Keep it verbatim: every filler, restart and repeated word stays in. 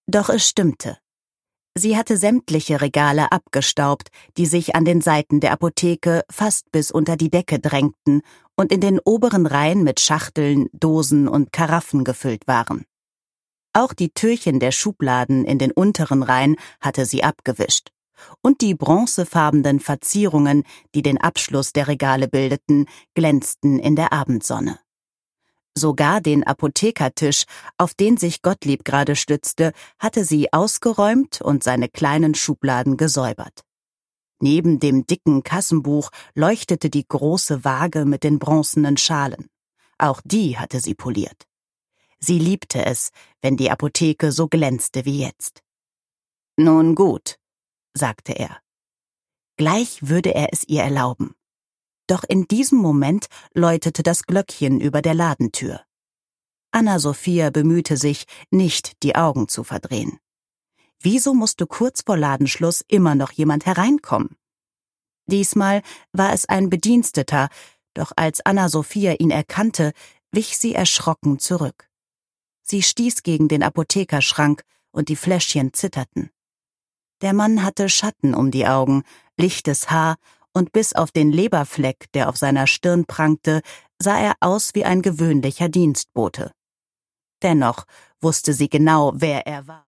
Doch es stimmte. Sie hatte sämtliche Regale abgestaubt, die sich an den Seiten der Apotheke fast bis unter die Decke drängten und in den oberen Reihen mit Schachteln, Dosen und Karaffen gefüllt waren. Auch die Türchen der Schubladen in den unteren Reihen hatte sie abgewischt. Und die bronzefarbenen Verzierungen, die den Abschluss der Regale bildeten, glänzten in der Abendsonne. Sogar den Apothekertisch, auf den sich Gottlieb gerade stützte, hatte sie ausgeräumt und seine kleinen Schubladen gesäubert. Neben dem dicken Kassenbuch leuchtete die große Waage mit den bronzenen Schalen. Auch die hatte sie poliert. Sie liebte es, wenn die Apotheke so glänzte wie jetzt. »Nun gut«, sagte er. Gleich würde er es ihr erlauben. Doch in diesem Moment läutete das Glöckchen über der Ladentür. Anna-Sophia bemühte sich, nicht die Augen zu verdrehen. Wieso musste kurz vor Ladenschluss immer noch jemand hereinkommen? Diesmal war es ein Bediensteter, doch als Anna-Sophia ihn erkannte, wich sie erschrocken zurück. Sie stieß gegen den Apothekerschrank und die Fläschchen zitterten. Der Mann hatte Schatten um die Augen, lichtes Haar, und bis auf den Leberfleck, der auf seiner Stirn prangte, sah er aus wie ein gewöhnlicher Dienstbote. Dennoch wusste sie genau, wer er war.